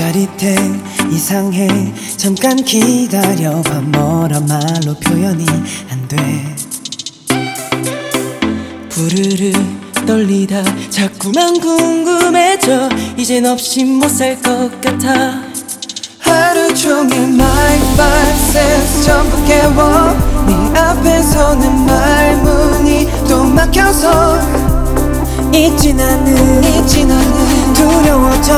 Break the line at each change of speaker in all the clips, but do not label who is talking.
짜릿해 이상해 잠깐 기다려봐 뭐라 말로 표현이 안돼 부르르 떨리다 자꾸만 궁금해져 이젠 없이 못 살 것 같아 하루 종일 my five sense 전부 깨워 네 앞에서는 말문이 또 막혀서 잊진 않는 두려워져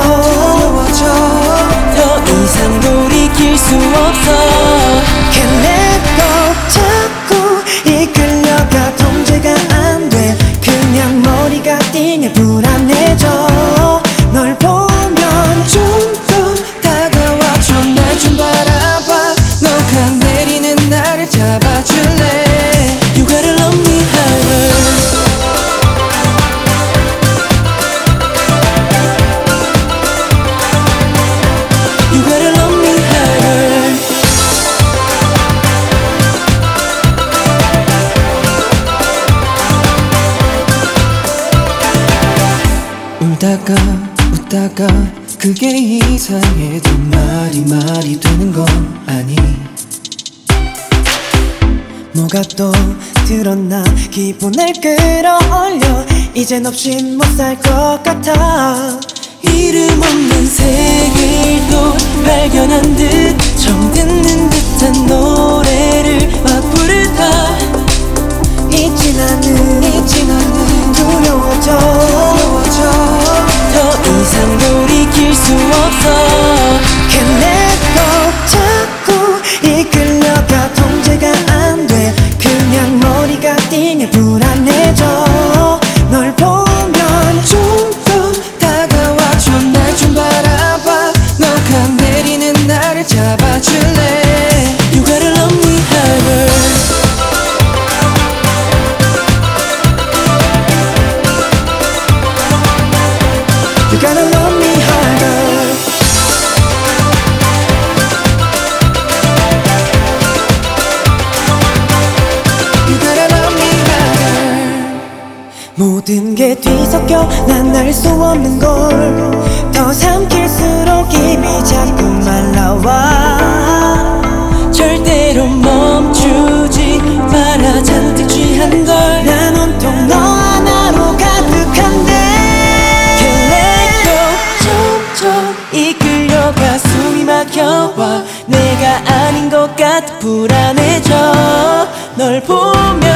더 이상 돌이킬 수 없어 Can't let go 자꾸 이끌려가 통제가 안 돼 그냥 머리가 띵해 불안해져 널 보면 좀 더 다가와줘 날 좀 바라봐 너가 내리는 나를 잡아줄래 You gotta love me harder 울다가 웃다가 그게 이상해도 말이 되는 건 아니 뭐가 또 들었나 기분을 끌어올려 이젠 없이 못 살 것 같아 이름 없는 세계를 또 발견한 듯 처음 듣는 듯한 노래를 막 부르다 잊진 않는 두려워져 더 이상 돌이킬 수 없어 Can't let go 자꾸 이끌려가 통제가 안 돼 그냥 머리가 띵해 불안해져 널 보면 좀 더 다가와줘 날 좀 바라봐 너가 내리는 나를 잡아줄래 You gotta love me harder You gotta love me harder You gotta love me harder 모든 게 뒤섞여 난 알 수 없는 걸 더 삼킬수록 입이 자꾸 말라와 절대로 멈추지 마라 잔뜩 취한 걸 난 온통 너 하나로 가득한데 점점 이끌려가 숨이 막혀와 내가 아닌 것 같아 불안해져 널 보면